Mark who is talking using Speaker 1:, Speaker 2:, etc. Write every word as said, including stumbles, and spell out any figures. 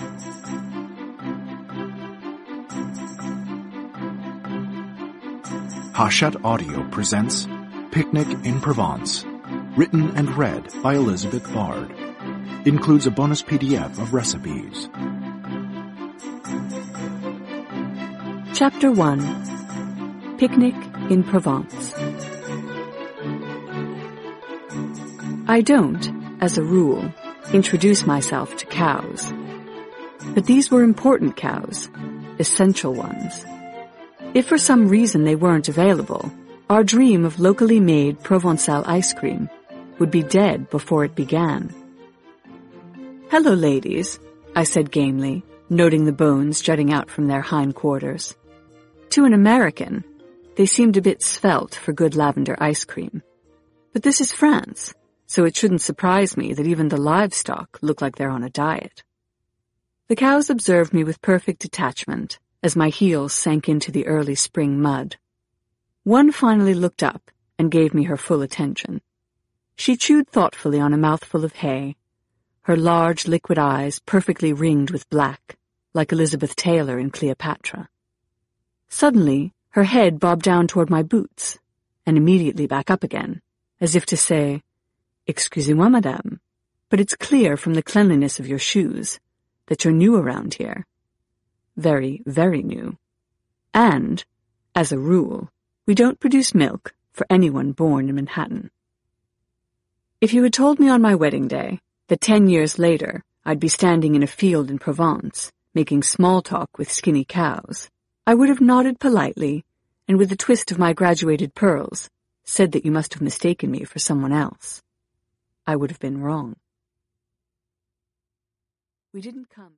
Speaker 1: Hachette Audio presents Picnic in Provence, written and read by Elizabeth Bard. Includes a bonus P D F of recipes.
Speaker 2: Chapter one. Picnic in Provence. I don't, as a rule, introduce myself to cows. But these were important cows, essential ones. If for some reason they weren't available, our dream of locally made Provençal ice cream would be dead before it began. "Hello, ladies," I said gamely, noting the bones jutting out from their hindquarters. To an American, they seemed a bit svelte for good lavender ice cream. But this is France, so it shouldn't surprise me that even the livestock look like they're on a diet. The cows observed me with perfect detachment as my heels sank into the early spring mud. One finally looked up and gave me her full attention. She chewed thoughtfully on a mouthful of hay, her large liquid eyes perfectly ringed with black, like Elizabeth Taylor in Cleopatra. Suddenly, her head bobbed down toward my boots, and immediately back up again, as if to say, "Excusez-moi, madame, but it's clear from the cleanliness of your shoes that you're new around here. Very, very new. And, as a rule, we don't produce milk for anyone born in Manhattan." If you had told me on my wedding day that ten years later I'd be standing in a field in Provence, making small talk with skinny cows, I would have nodded politely and with a twist of my graduated pearls said that you must have mistaken me for someone else. I would have been wrong. We didn't come.